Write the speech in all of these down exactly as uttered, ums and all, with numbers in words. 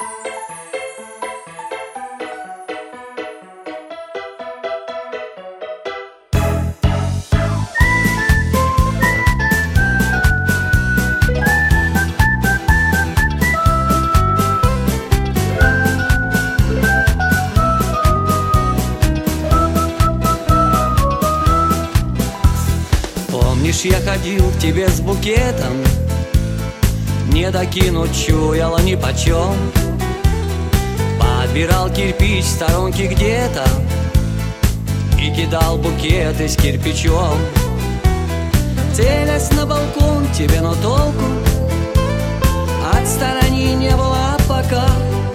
Помнишь, я ходил к тебе с букетом, не докинуть чуяла нипочем. Подбирал кирпич в сторонке где-то и кидал букет из кирпичом. Целясь на балкон тебе, но толку от стороны не было пока.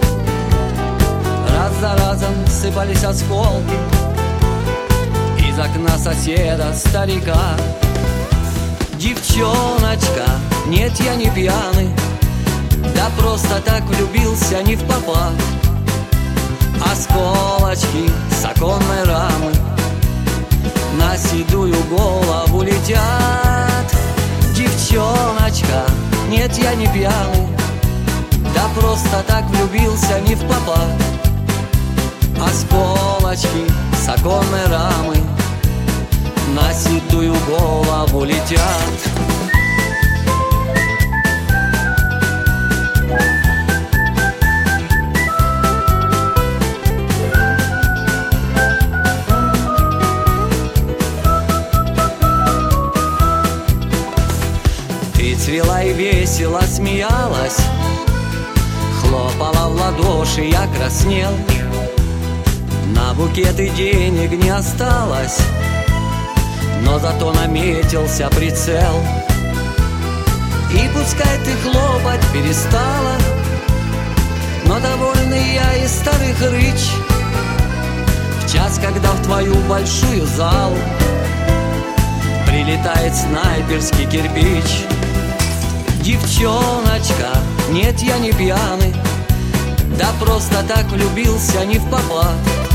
Раз за разом сыпались осколки из окна соседа старика. Девчоночка, нет, я не пьяный, да просто так влюбился не впопад. Осколочки с оконной рамы на седую голову летят. Девчоночка, нет, я не пьяный, да просто так влюбился не впопад. Осколочки с оконной рамы на седую голову летят. Ты цвела и весело смеялась, хлопала в ладоши, я краснел. На букеты денег не осталось, но зато наметился прицел. И пускай ты хлопать перестала, но довольный я из старых рыч. В час, когда в твою большую залу прилетает снайперский кирпич. Девчоночка, нет, я не пьяный, да просто так влюбился не впопад.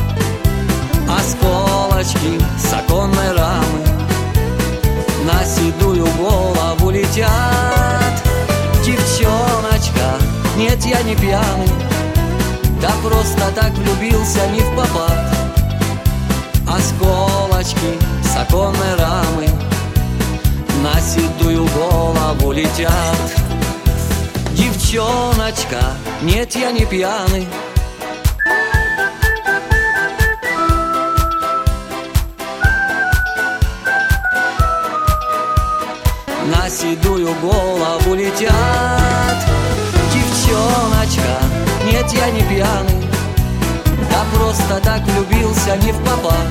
Осколочки с оконной рамы на седую голову летят. Девчоночка, нет, я не пьяный, да просто так влюбился не впопад. Осколочки с оконной рамы на седую голову летят. Девчоночка, нет, я не пьяный, на седую голову летят. Девчоночка, нет, я не пьяный, да просто так влюбился не впопад.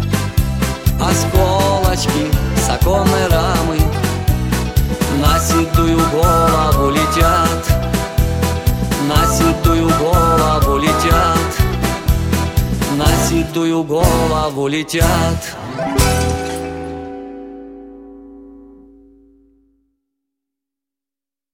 Осколочки с оконной рамы на седую голову летят. На седую голову летят. На седую голову летят.